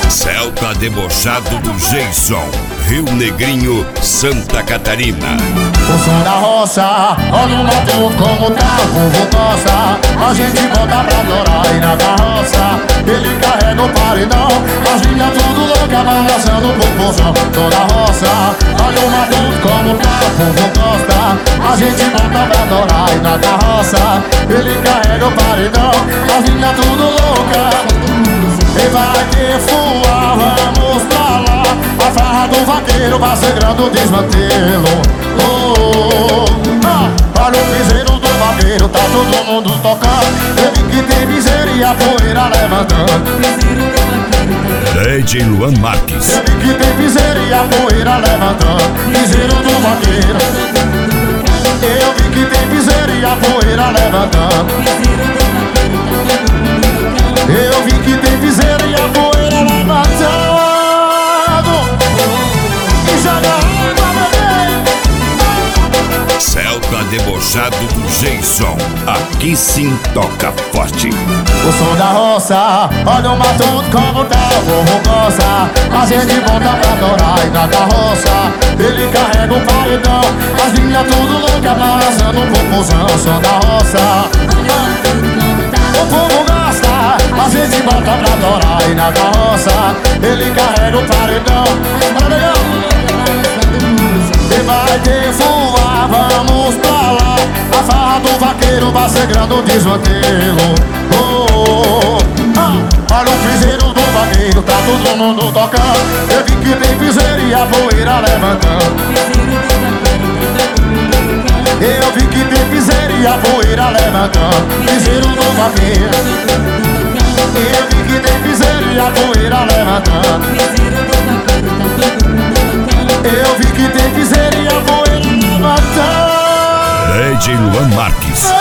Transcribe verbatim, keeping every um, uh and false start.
Celta debochado do Jason, Rio Negrinho, Santa Catarina. O som da roça, olha o motor como tá, o povo gosta. A gente bota pra adorar e na carroça ele carrega o paredão. As linhas tudo louca, balançando o popozão. Som da roça, olha o motor como tá, o povo gosta. A gente bota pra adorar e na carroça ele carrega o paredão. As linhas tudo louca. E vai que fuar, vamos pra lá. A farra do vaqueiro vai sangrando o desmantelo. Oh, oh, oh. Ah, olha o piseiro do vaqueiro, tá todo mundo tocando. Ele que tem miséria e a poeira levantando. D J Luan Marques. Ele que tem miséria e a poeira levantando. Piseiro do vaqueiro. Eu vi que tem miséria e a poeira levantando. Eu vi que tem piseira e a poeira levantando. E joga água, bebê. Celta debochado do Jason, aqui sim toca forte. O som da roça, olha o matuto como tá, o povo gosta. A gente volta pra adorar e na carroça ele carrega o paredão. As linhas tudo louca, balançando o popozão. O som da roça, o povo gosta. A gente volta pra adorar e na carroça ele carrega o paredão. E vai ter voar, vamos pra lá. A farra do vaqueiro vai sangrando o desmantelo. Oh, oh, oh. Ah, olha o piseiro do vaqueiro, tá todo mundo tocando. Eu vi que tem piseiro e a poeira levantando. Eu vi que tem piseiro e a poeira levantando. Piseiro do vaqueiro. Eu vi que tem piseiro e a poeira levantando. Eu vi que tem piseiro e a poeira levantando. D J Luan Marques.